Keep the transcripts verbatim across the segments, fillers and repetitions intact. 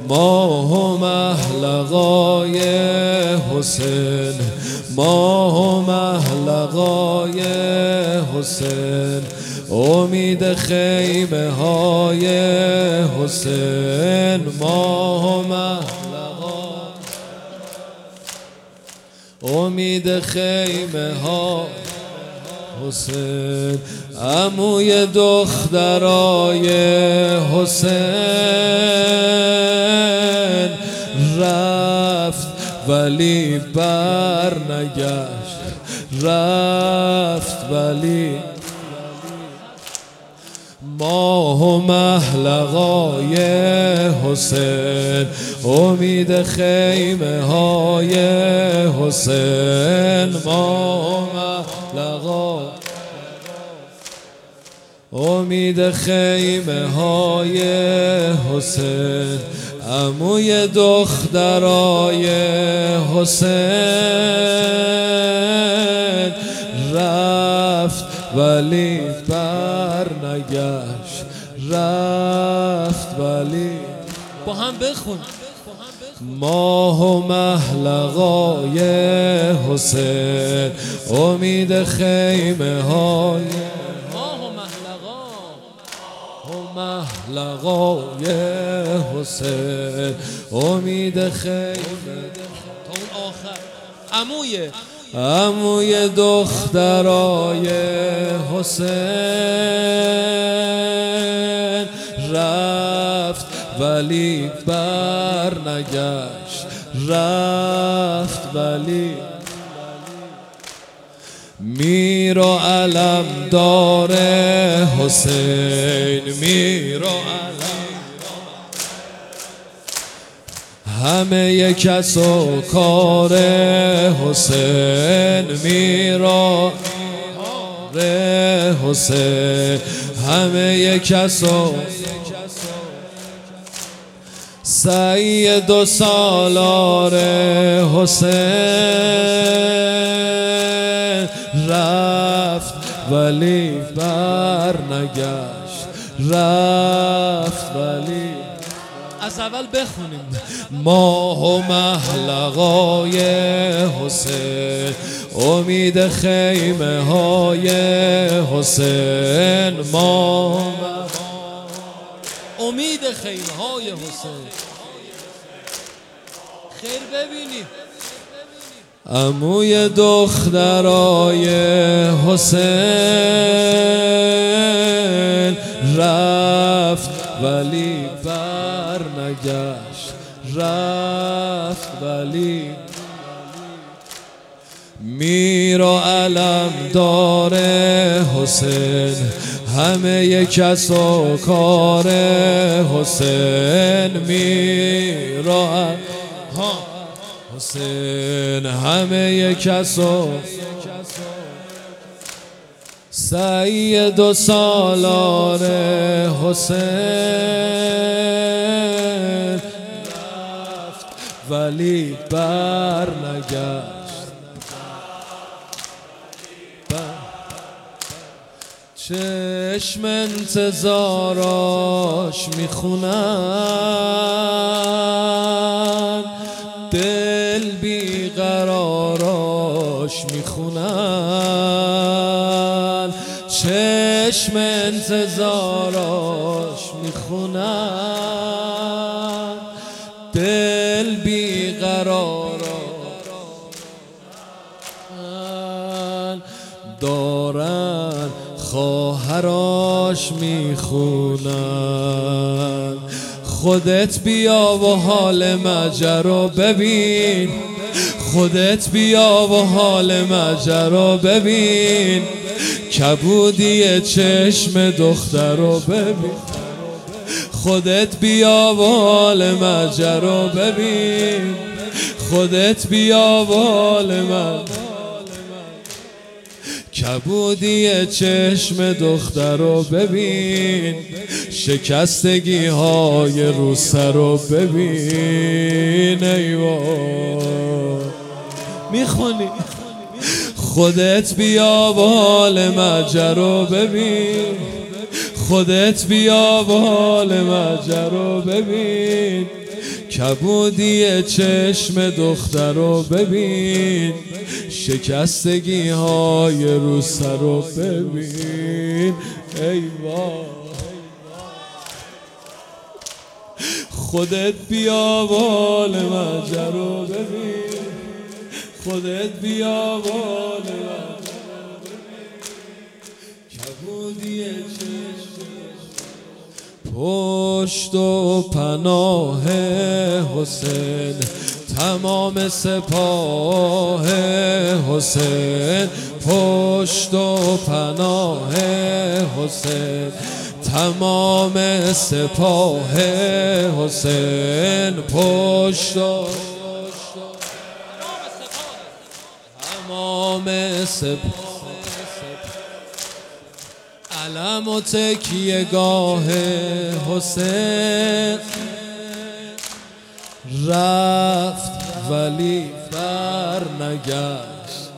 ماه و محلقای حسین، ماه و محلقای حسین، امید خیمه های حسین، ماه و محلقای امید خیمه ها حسین، عموی دخترای حسین، رفت ولی بر نگشت، رفت ولی ماه و محلقای حسین، امید خیمه های حسین، ماه و محلقای امید خیمه های حسین، عموی دخترای حسین، رفت ولی بر نگشت، رفت ولی با هم بخون. ماه و محلقای حسین، امید خیمه های محلقای حسین، امید خیمه تا اون آخر. عموی عموی دخترای حسین، رفت ولی بر نگشت، رفت ولی میر و علم دار حسین، میر و علم همه کس و کار حسین، میر و حسین همه کس و سید و سالار حسین، رفت ولی بر نگشت، رفت ولی از اول بخونیم. ماه و محلقای حسین، امید خیمه های حسین، ماه امید خیمه های حسین. خیر ببینید. عموی دخترای حسین، رفت ولی بر نگشت، رفت ولی میر و علم دار حسین، همه کس و کار حسین، میر و علم حسین همه کس و سید و سالار حسین، رفت ولی بر نگشت، چشم انتظاراش میخونن، دل بیقراراش میخونن، چشم انتظاراش میخونن، دل بیقراراش دارن، خواهراش میخونن. خودت بیا و حال مجر رو ببین، خودت بیا و حال مجر رو ببین، کبودی چشم دختر رو ببین، خودت بیا و حال مجر رو ببین، خودت بیا و حال مجر، کبودی چشم دختر رو ببین، شکستگی های رو سر رو ببین. ای وای میخونی خودت بیا و حال مجر رو ببین، خودت بیا و حال مجر رو ببین، کبودی چشم دختر رو ببین، شکستگی های رو سر رو ببین. ای وای خودت بیا بال مجر رو ببین، خودت بیا بال مجر رو ببین. کبودی چشم پشت و پناه حسین، تمام سپاه حسین. پشت و پناه حسین، تمام سپاه حسین. پشت و تمام سپاه، علم و تکیه گاه حسین. رفت ولی بر نگشت،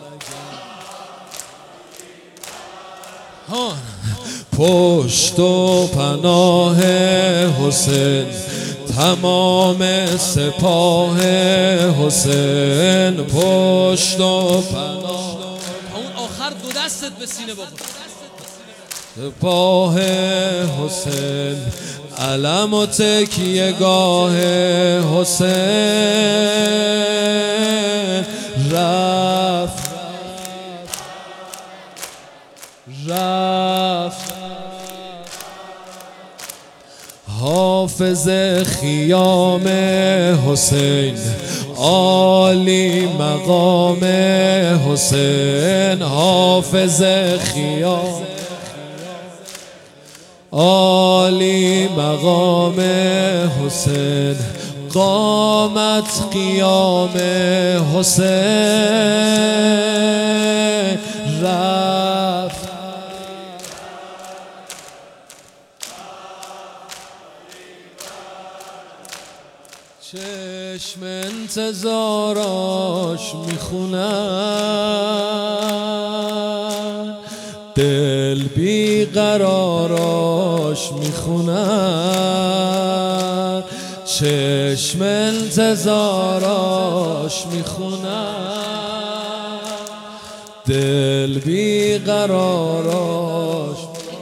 پشت و پناه حسین، تمام سپاه حسین. پشت و پناه، اون آخر دو دستت به سینه بخور. سپاه حسین، علم و تکیه گاه حسین. رفت رفت حافظ خیام حسین، عالی مقام حسین. حافظ خیام، عالی مقام حسین. قامت قیام حسین. رفت چشم انتظاراش میخونن، دل بیقراراش میخونن. چشم انتظاراش میخونن، دل بیقراراش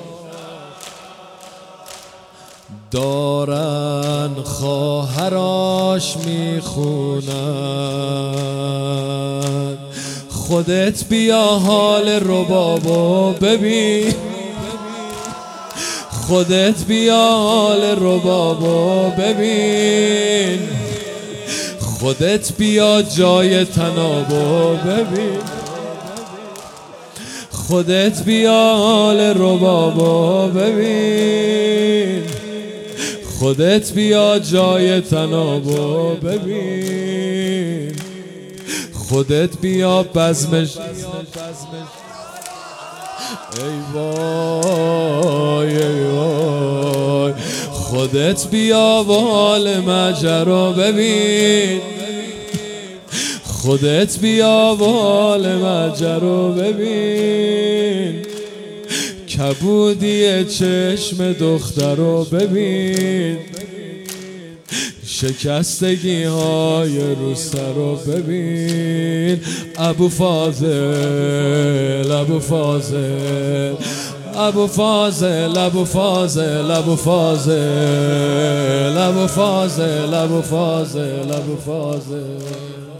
دارن. خواهراش میخونن. خودت بیا حال ربابو ببین، خودت بیا حال ربابو ببین. خودت بیا جای تنابو ببین، خودت بیا حال ربابو ببین. خودت بیا جای تنابو ببین. خودت بیا بزمش. ای وای ای وای خودت بیا و حال مجرا ببین. خودت بیا و حال مجرا ببین. کبودی چشم دختر رو ببین، شکستگی های رو سر رو ببین. ابو فاضل ابو فاضل ابو فاضل ابو فاضل ابو فاضل ابو فاضل ابو فاضل ابو فاضل